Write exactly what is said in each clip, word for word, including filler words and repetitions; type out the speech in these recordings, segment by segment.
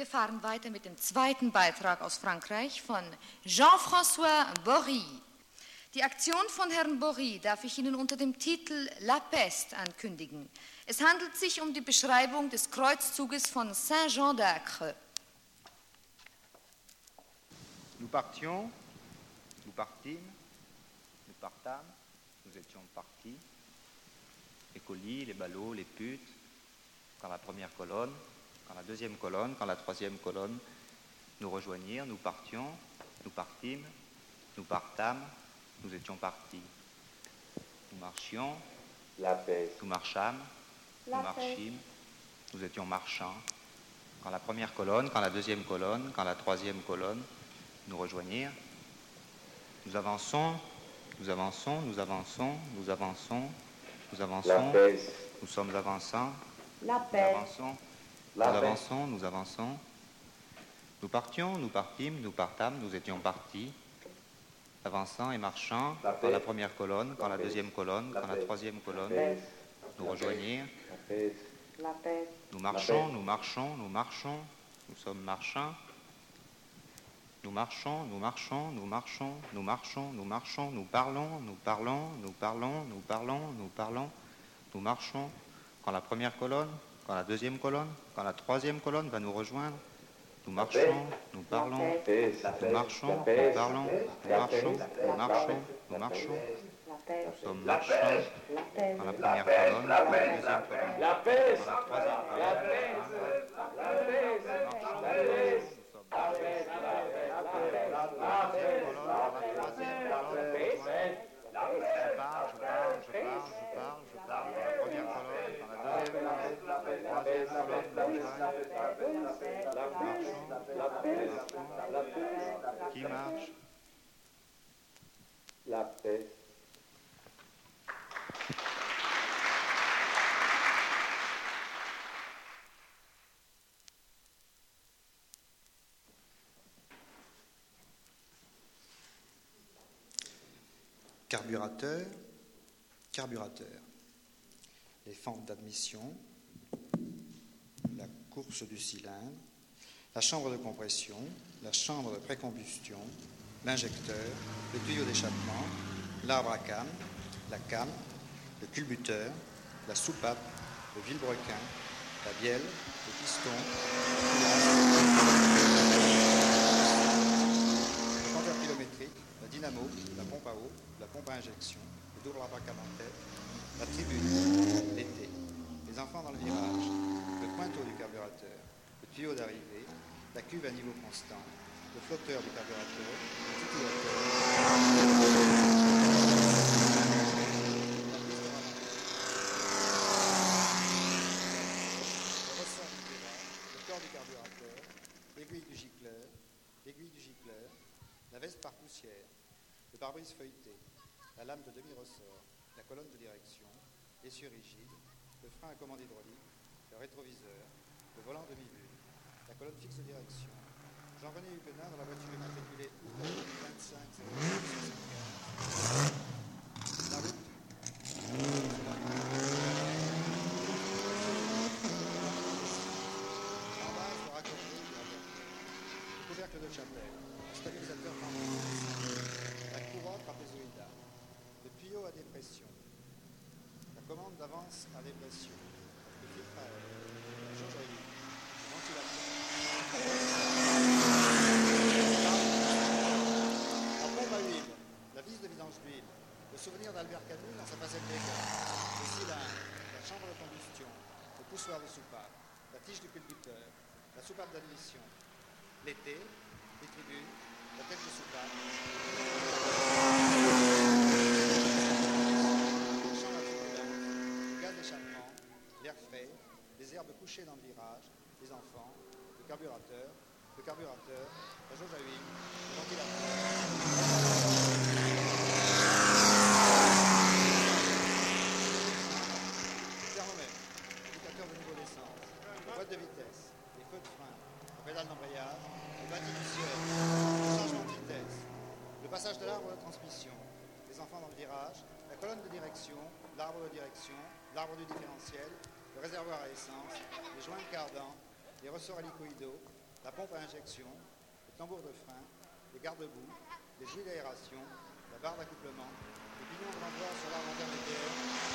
Wir fahren weiter mit dem zweiten Beitrag aus Frankreich von Jean-François Bory. Die Aktion von Herrn Bory darf ich Ihnen unter dem Titel La Peste ankündigen. Es handelt sich um die Beschreibung des Kreuzzuges von Saint-Jean d'Acre. Nous partions, nous partîmes, nous partâmes, nous étions partis. Les colis, les ballots, les putes, quand la première colonne, quand la deuxième colonne, quand la troisième colonne nous rejoignirent, nous partions, nous partîmes, nous partâmes, nous étions partis. Nous marchions, La peste. nous marchâmes, La nous marchîmes, nous étions marchands. Quand la première colonne, quand la deuxième colonne, quand la troisième colonne nous rejoignirent, nous avançons, nous avançons, nous avançons, nous avançons, nous La avançons, peste. nous sommes avançants, La nous paix, avançons, La nous peste. avançons, nous avançons. Nous partions, nous partîmes, nous partâmes, nous étions partis, avançant et marchant, La quand la paix. première colonne, quand La la paix. deuxième colonne, La quand la paix. troisième colonne paix, nous rejoignirent. La peste. la paix, Nous marchons, paix. nous marchons, nous marchons, nous sommes marchands. Nous marchons, nous marchons, nous marchons, nous marchons, nous marchons, nous parlons, nous parlons, nous parlons, nous parlons, nous parlons, nous marchons. Quand la première colonne, quand la deuxième colonne, quand la troisième colonne va nous rejoindre, nous marchons, nous parlons, La peste. La nous peste. marchons, La nous peste. parlons, nous La marchons, peste. nous La marchons, peste. nous marchons. la paix, Nous sommes La marchands. peste. la paix, Quand la première colonne, quand la deuxième colonne, La peste. quand la troisième colonne, La peste. La peste. La peste. Qui marche? La peste. Carburateur, carburateur. Les fentes d'admission, la course du cylindre, la chambre de compression, la chambre de précombustion, l'injecteur, le tuyau d'échappement, l'arbre à cam, la cam, le culbuteur, la soupape, le vilebrequin, la bielle, le piston, le compteur kilométrique, la dynamo, la pompe à eau, la pompe à injection, le double abracadabranteur, la tribune, l'été, les enfants dans le virage, le pointeau du carburateur, le tuyau d'arrivée, la cuve à niveau constant, le flotteur du carburateur, le titillateur, le ressort du tirage, le corps du carburateur, l'aiguille du gicleur, l'aiguille du gicleur, la veste par poussière, le pare-brise feuilleté, la lame de demi-ressort, la colonne de direction, l'essieu rigide, le frein à commande hydraulique, le rétroviseur, le volant demi-vue, la colonne fixe de direction. Jean-René Huguenin dans la voiture immatriculée vingt-cinq zéro soixante-quinze. La route. En base, le raccordé, le couvercle de chapelle, le stabilisateur tendance, la courroie trapézoïdale, le tuyau à dépression, la commande d'avance à dépression, le filtre à air, la jauge à huile, le ventilateur, la pompe à huile, la vis de vidange d'huile, le souvenir d'Albert Camus dans sa facette légale, le cylindre, la chambre de combustion, le poussoir de soupape, la tige du culbuteur, la soupape d'admission, l'été, les tribunes, la tête de soupape, le champ à turbulence, le gaz d'échappement, l'air frais, les herbes couchées dans le virage, les enfants, le carburateur, le carburateur, la jauge à huile, le ventilateur. Le thermomètre, l'indicateur de niveau d'essence, la boîte de vitesse, les feux de frein, la pédale d'embrayage, le bas initial, le changement de vitesse, le passage de l'arbre de transmission, les enfants dans le virage, la colonne de direction, l'arbre de direction, l'arbre du différentiel, le réservoir à essence, les joints de cardan, les ressorts hélicoïdaux, la pompe à injection, le tambour de frein, les garde-boue, les jouets d'aération, la barre d'accouplement, les pignons de renvoi sur l'arme intermédiaire,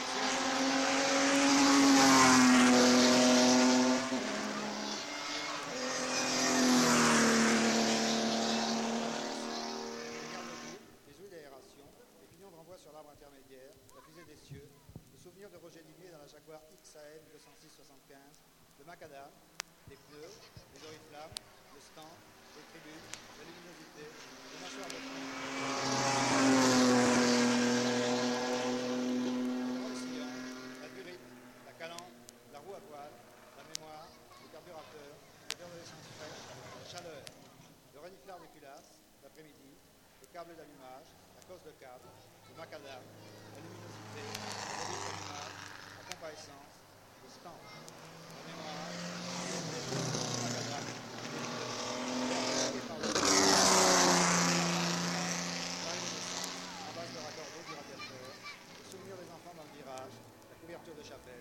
sur l'arbre intermédiaire, la fusée des cieux, le souvenir de Roger Limier dans la Jaguar X A M deux cent six soixante-quinze, le macadam, les pneus, les oriflammes, le stand, les tribunes, la luminosité, le mâchoire de frein, le sillon, la durite, la calandre, la roue à voile, la mémoire, le carburateur, le verre de l'essence fraîche, la chaleur, le reniflard des culasses, l'après-midi, le câble d'allumage, la cosse de câble, le macadam, la luminosité, la vis d'allumage, la pompe à essence, le stand, la mémoire, le macadam, les pneus, le par le en base de raccord d'eau du radiateur, le souvenir des enfants dans le virage, la couverture de chapelle,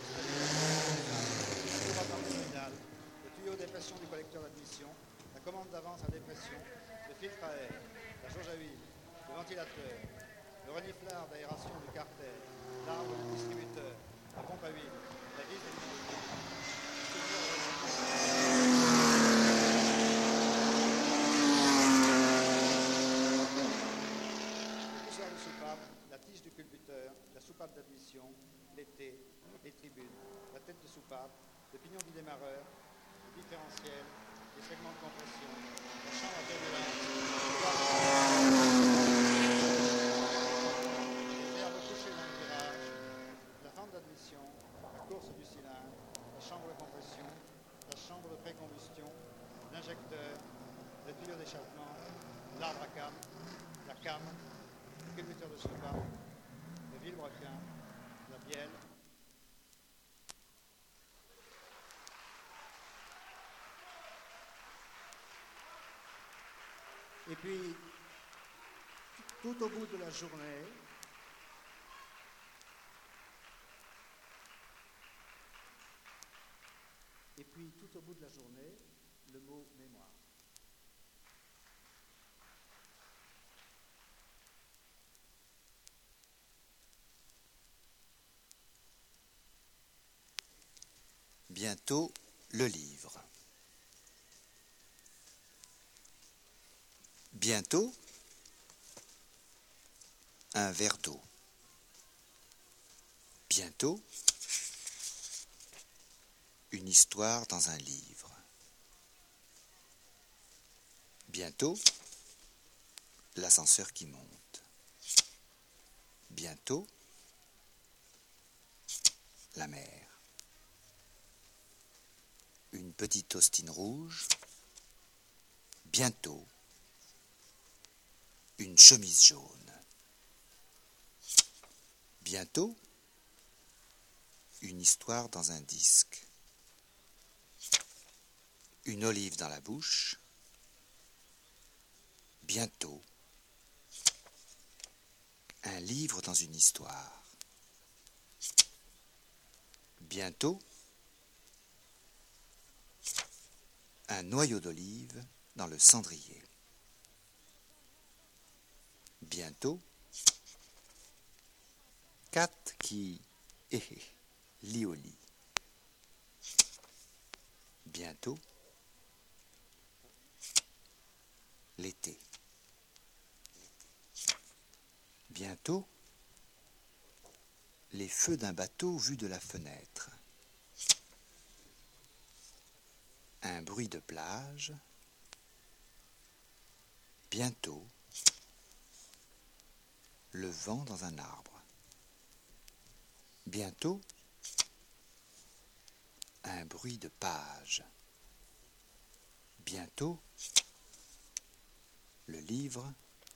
la courbe à terminale, le tuyau de dépression du collecteur d'admission, la commande d'avance à dépression, le filtre à air, la jauge à huile, le ventilateur, le reniflard d'aération du carter, l'arbre du distributeur, la pompe à huile, la vis de l'humidité, le pousseur de soupape, la tige du culbuteur, la soupape d'admission, l'été, les tribunes, la tête de soupape, le pignon du démarreur, le différentiel, les segments de compression, la chambre à turbulence, d'admission, la course du cylindre, la chambre de compression, la chambre de précombustion, l'injecteur, le tuyau d'échappement, l'arbre à cam, la cam, le culbuteur de soupape, le vilebrequin, la bielle. Et puis, tout au bout de la journée, Et puis, tout au bout de la journée, le mot mémoire. Bientôt, le livre. Bientôt, un verre d'eau. Bientôt, une histoire dans un livre. Bientôt, l'ascenseur qui monte. Bientôt, la mer. Une petite Austin rouge. Bientôt, une chemise jaune. Bientôt, une histoire dans un disque. Une olive dans la bouche. Bientôt, un livre dans une histoire. Bientôt, un noyau d'olive dans le cendrier. Bientôt, Kat qui hé hé, lit au lit. Bientôt, l'été. Bientôt, les feux d'un bateau vus de la fenêtre. Un bruit de plage. Bientôt, le vent dans un arbre. Bientôt, un bruit de page. Bientôt, le livre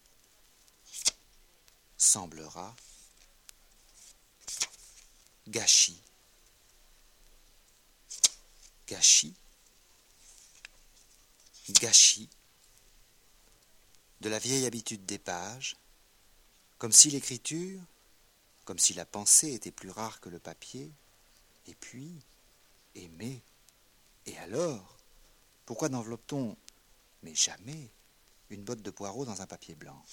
semblera gâchis. Gâchis. Gâchis. De la vieille habitude des pages, comme si l'écriture, comme si la pensée était plus rare que le papier, et puis, aimer, et alors, Pourquoi n'enveloppe-t-on, mais jamais, une botte de poireaux dans un papier blanc?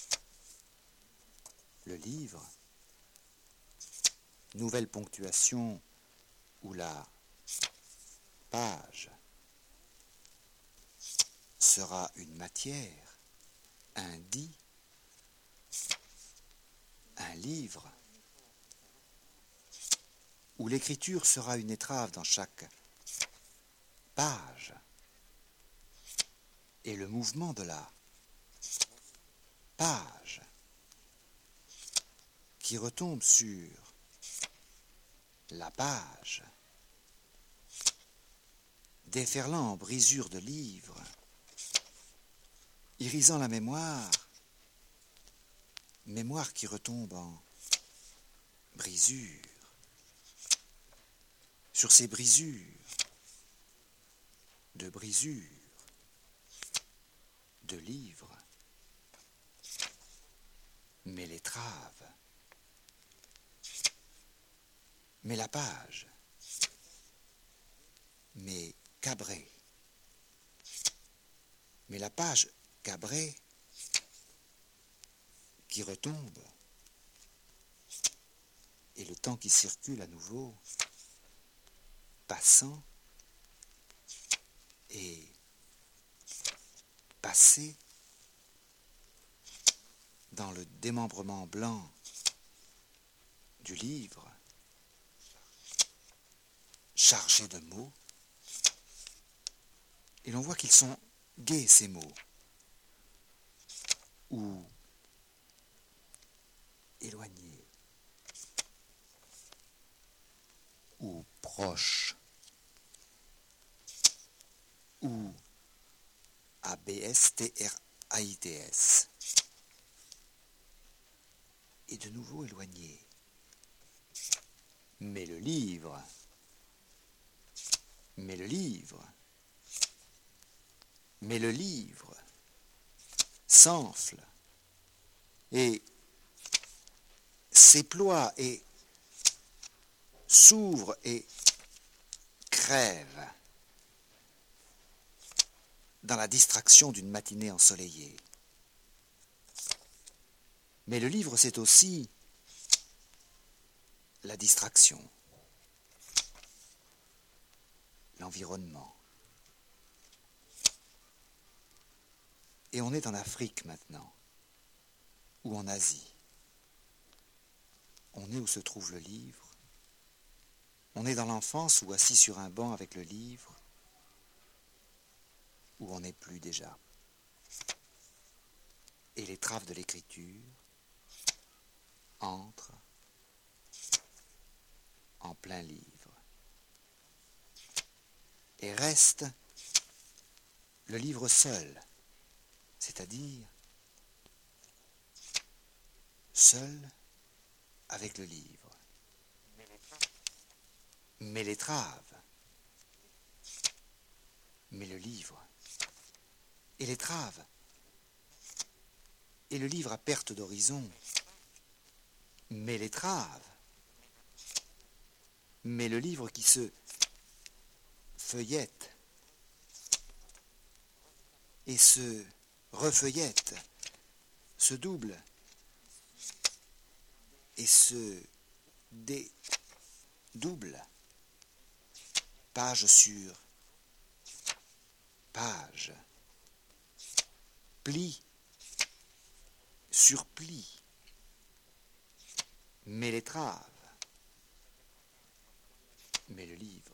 Le livre, nouvelle ponctuation où la page sera une matière, un dit, un livre, où l'écriture sera une étrave dans chaque page, et le mouvement de la page qui retombe sur la page, déferlant en brisure de livres, irisant la mémoire, mémoire qui retombe en brisure, sur ces brisures, de brisures, de livres, mais l'étrave, mais la page, mais cabrée, mais la page cabrée qui retombe, et le temps qui circule à nouveau, passant et passé dans le démembrement blanc du livre, chargé de mots, et l'on voit qu'ils sont gais ces mots, ou éloignés, ou proches, ou A B S T R A I T S, et de nouveau éloignés. Mais le livre, mais le livre, mais le livre s'enfle et s'éploie et s'ouvre et crève dans la distraction d'une matinée ensoleillée. Mais le livre, c'est aussi la distraction, l'environnement. Et on est en Afrique maintenant, ou en Asie. On est où se trouve le livre. On est dans l'enfance ou assis sur un banc avec le livre, où on n'est plus déjà. Et l'étrave de l'écriture entre en plein livre. Et reste le livre seul, c'est-à-dire seul avec le livre. Mais l'étrave, mais le livre, et l'étrave, et le livre à perte d'horizon, mais l'étrave, mais le livre qui se feuillette et se refeuillette, se double et se dédouble, page sur page, pli sur pli, mais l'étrave, mais le livre,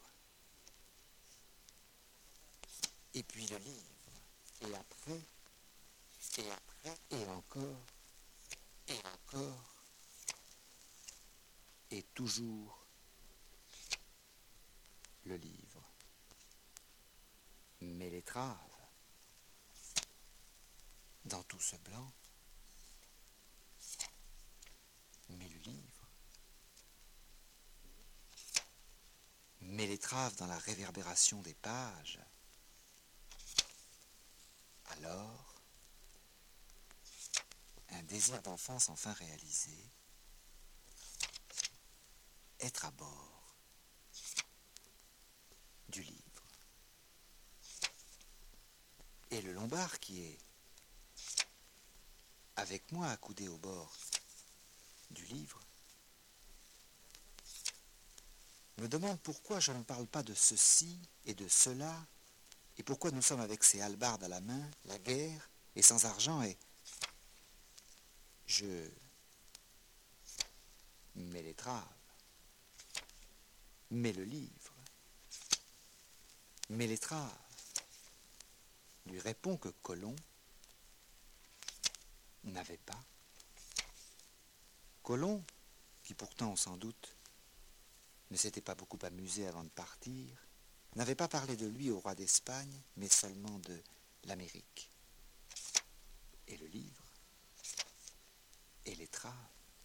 et puis le livre, et après, et après, et encore, et encore, et toujours le livre, mais l'étrave, dans tout ce blanc, mais le livre, mais l'étrave dans la réverbération des pages, alors, un désir d'enfance enfin réalisé, être à bord du livre. Et le Lombard qui est avec moi accoudé au bord du livre me demande pourquoi je ne parle pas de ceci et de cela, et pourquoi nous sommes avec ces hallebardes à la main, la guerre, et sans argent, et je mets l'étrave, mets le livre, mets l'étrave, lui répond que Colomb n'avait pas. Colomb, qui pourtant, on s'en doute, ne s'était pas beaucoup amusé avant de partir, n'avait pas parlé de lui au roi d'Espagne, mais seulement de l'Amérique. Et le livre, et l'étrave.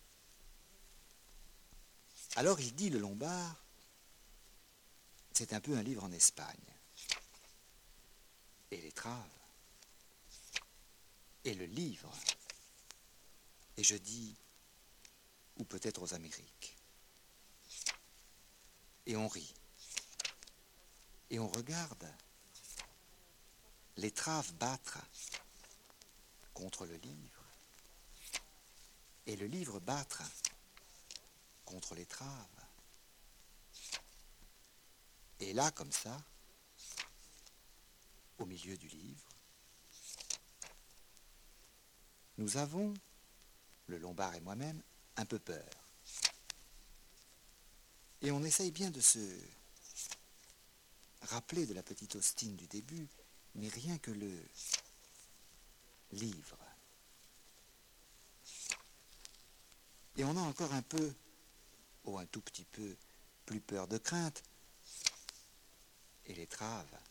Alors il dit, le Lombard, c'est un peu un livre en Espagne. Et l'étrave, et le livre. Et je dis, ou peut-être aux Amériques. Et on rit. Et on regarde l'étrave battre contre le livre. Et le livre battre contre l'étrave. Et là, comme ça, au milieu du livre, nous avons, le Lombard et moi-même, un peu peur. Et on essaye bien de se rappeler de la petite Austin du début, mais rien que le livre. Et on a encore un peu, oh un tout petit peu, plus peur de crainte, et l'étrave,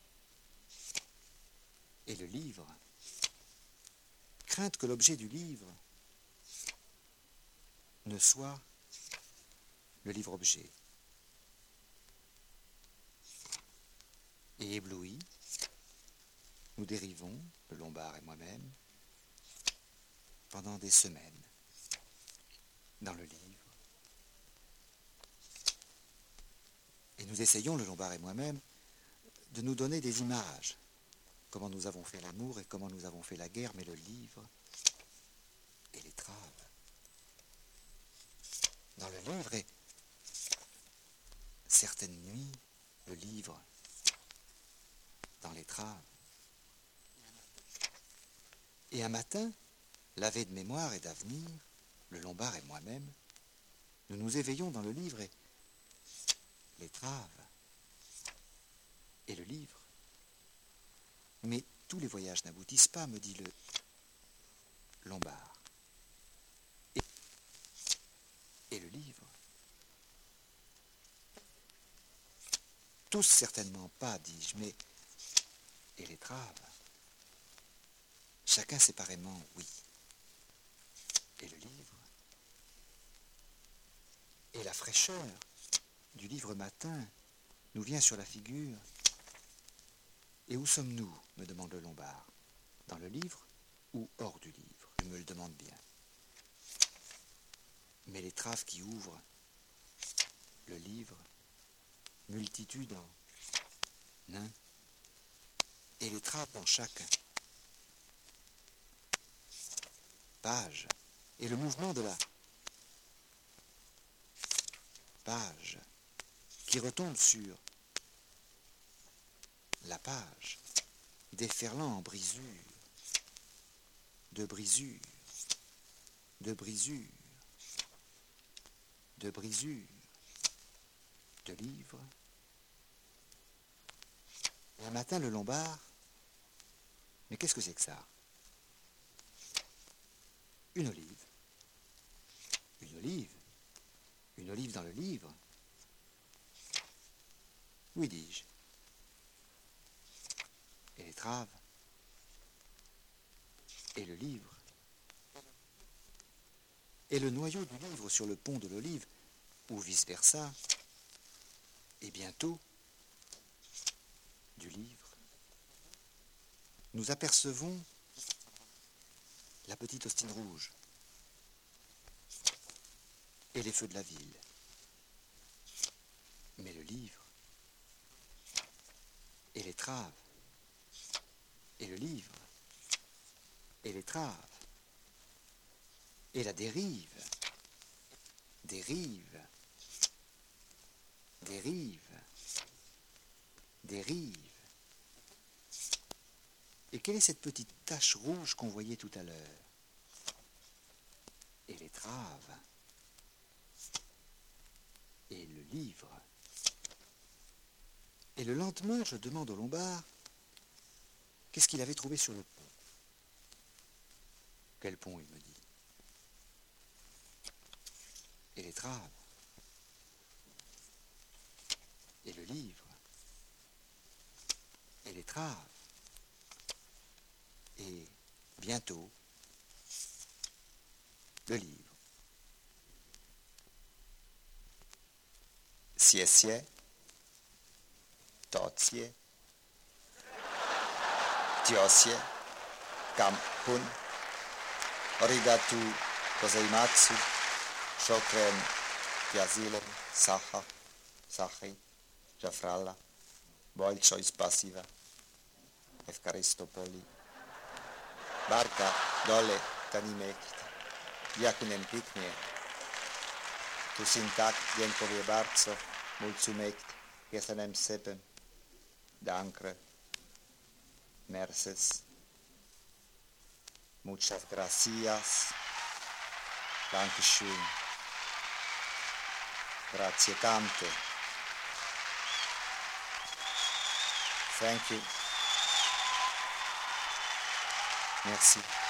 et le livre. Crainte que l'objet du livre ne soit le livre-objet. Et éblouis, nous dérivons, le Lombard et moi-même, pendant des semaines, dans le livre. Et nous essayons, le Lombard et moi-même, de nous donner des images. Comment nous avons fait l'amour et comment nous avons fait la guerre, mais le livre et l'étrave. Dans le livre, et certaines nuits, le livre dans l'étrave. Et un matin, lavé de mémoire et d'avenir, le Lombard et moi-même, nous nous éveillons dans le livre et l'étrave et le livre. Mais tous les voyages n'aboutissent pas, me dit le Lombard. Et, et le livre. Tous certainement pas, dis-je, mais et l'étrave. Chacun séparément, oui. Et le livre. Et la fraîcheur du livre matin nous vient sur la figure. Et où sommes-nous, me demande le Lombard. Dans le livre ou hors du livre? Je me le demande bien. Mais l'étrave qui ouvre le livre, multitude en nain, et l'étrave dans chaque page, et le mouvement de la page qui retombe sur la page, déferlant en brisure, de brisure, de brisure, de brisure, de livres. Et un matin, le Lombard, mais qu'est-ce que c'est que ça? Une olive. Une olive. Une olive dans le livre. Oui, dis-je. Et l'étrave. Et le livre. Et le noyau du livre sur le pont de l'olive, ou vice-versa. Et bientôt, du livre, nous apercevons la petite Austin rouge et les feux de la ville. Mais le livre et l'étrave et le livre, et l'étrave, et la dérive, dérive, dérive, dérive. Et quelle est cette petite tache rouge qu'on voyait tout à l'heure? Et l'étrave, et le livre. Et le lendemain, je demande au Lombard qu'est-ce qu'il avait trouvé sur le pont. Quel pont, il me dit. Et l'étrave, et le livre, et l'étrave, et bientôt, le livre. Sie, sie, totie, tiosie, kampun, origatu gozaimatsu, shokren, piazilem, saha, sahi, jafralla, boilchois passiva, efkaristopoli, barka, dole, tanimekit, jakunem piknie, tu sintak, jenkovie barco, mulțumect, jesenem sepem, dankre, merces, muchas gracias, dankeschön, grazie tante, thank you, merci.